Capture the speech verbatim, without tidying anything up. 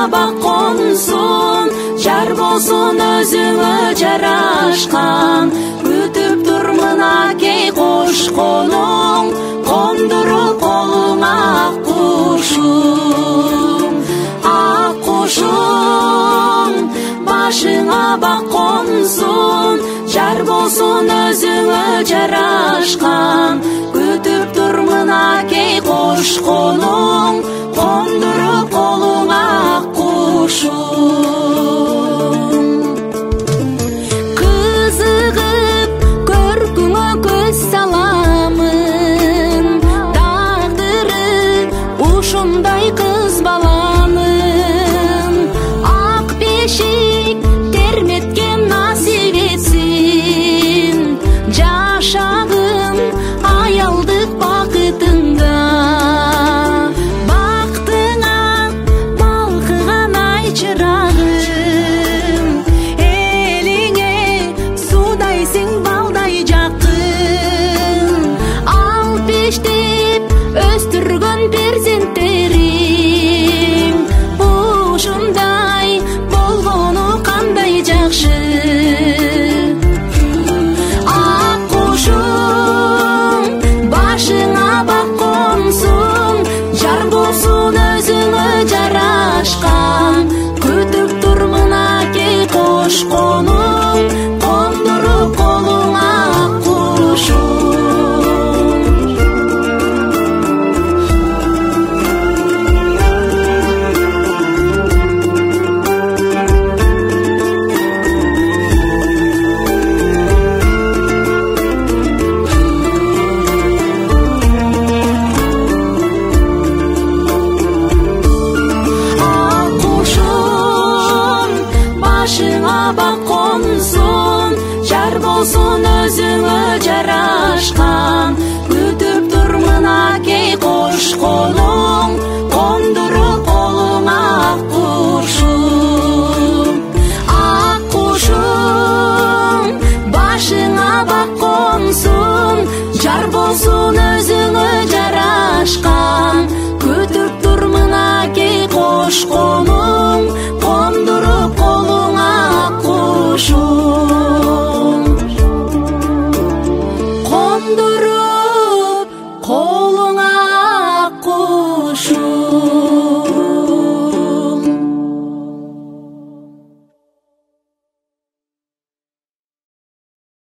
бак консун, жар болсун өзүңө жарашкан. Күтүп турмун акей кош колуң, кондуруп колуңа ак кушум. Ак кушум, башыңа бак консун, жар болсун өзүңө жарашкан. Күтүп турмун акей кош колуң, кондуруп колуңа ак кушум. Кызыгып көркүңө көз саламын, тагдыры ушундай